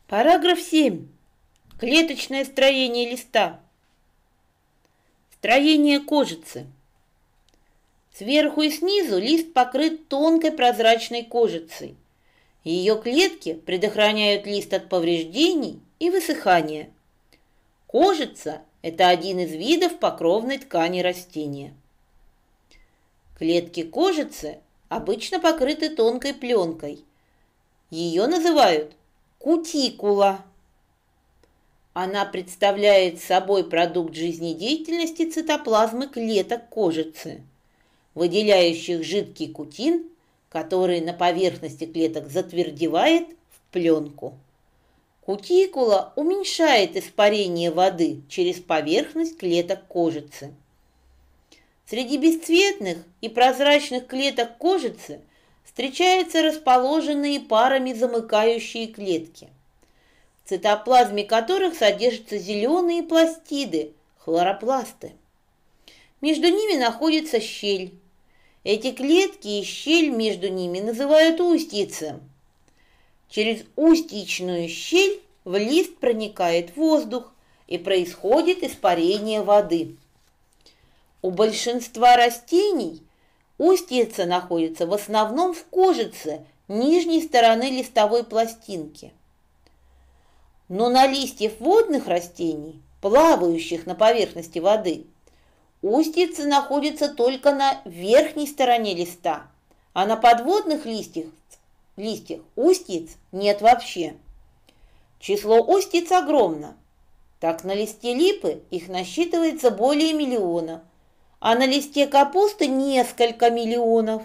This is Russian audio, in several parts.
Параграф 7. Клеточное строение листа. Строение кожицы. Сверху и снизу лист покрыт тонкой прозрачной кожицей. Ее клетки предохраняют лист от повреждений и высыхания. Кожица – это один из видов покровной ткани растения. Клетки кожицы обычно покрыты тонкой пленкой. Ее называют кутикула. Она представляет собой продукт жизнедеятельности цитоплазмы клеток кожицы, выделяющих жидкий кутин, который на поверхности клеток затвердевает в пленку. Кутикула уменьшает испарение воды через поверхность клеток кожицы. Среди бесцветных и прозрачных клеток кожицы встречаются расположенные парами замыкающие клетки, в цитоплазме которых содержатся зеленые пластиды, хлоропласты. Между ними находится щель. Эти клетки и щель между ними называют устьицем. Через устьичную щель в лист проникает воздух и происходит испарение воды. У большинства растений устьица находится в основном в кожице нижней стороны листовой пластинки. Но на листьях водных растений, плавающих на поверхности воды, устьица находится только на верхней стороне листа, а на подводных листьях устьиц нет вообще. Число устьиц огромно. Так на листе липы их насчитывается более миллиона, а на листе капусты несколько миллионов.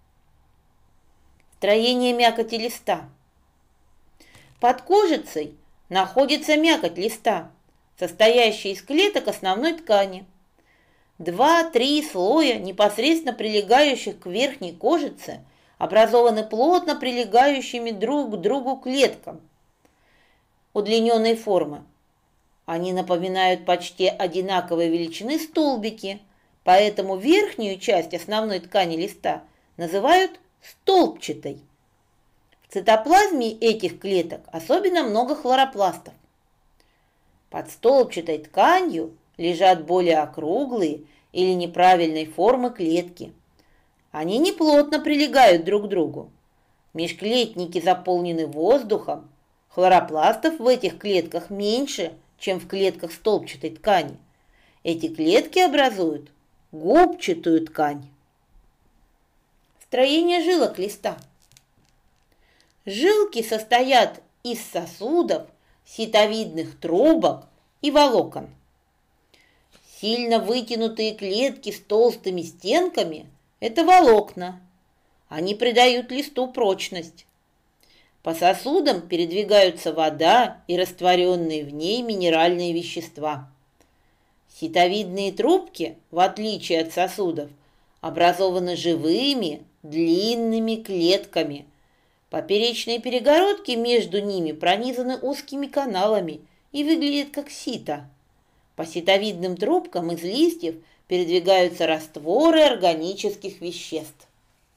Строение мякоти листа. Под кожицей находится мякоть листа, состоящая из клеток основной ткани. 2-3 слоя, непосредственно прилегающих к верхней кожице, образованы плотно прилегающими друг к другу клеткам удлиненной формы. Они напоминают почти одинаковой величины столбики, поэтому верхнюю часть основной ткани листа называют столбчатой. В цитоплазме этих клеток особенно много хлоропластов. Под столбчатой тканью лежат более округлые или неправильной формы клетки. Они неплотно прилегают друг к другу. Межклетники заполнены воздухом. Хлоропластов в этих клетках меньше, чем в клетках столбчатой ткани. Эти клетки образуют губчатую ткань. Строение жилок листа. Жилки состоят из сосудов, ситовидных трубок и волокон. Сильно вытянутые клетки с толстыми стенками – это волокна. Они придают листу прочность. По сосудам передвигаются вода и растворенные в ней минеральные вещества. Ситовидные трубки, в отличие от сосудов, образованы живыми, длинными клетками. Поперечные перегородки между ними пронизаны узкими каналами и выглядят как сито. По ситовидным трубкам из листьев передвигаются растворы органических веществ.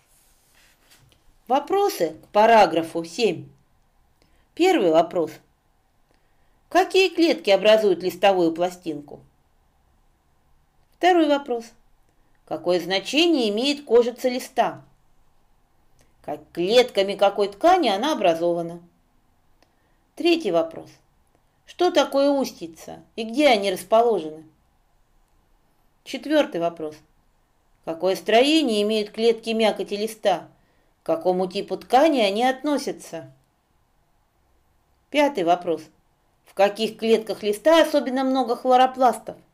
Вопросы к параграфу 7. Первый вопрос. Какие клетки образуют листовую пластинку? Второй вопрос. Какое значение имеет кожица листа? Как клетками какой ткани она образована? Третий вопрос. Что такое устьица и где они расположены? Четвертый вопрос. Какое строение имеют клетки мякоти листа? К какому типу ткани они относятся? Пятый вопрос. В каких клетках листа особенно много хлоропластов?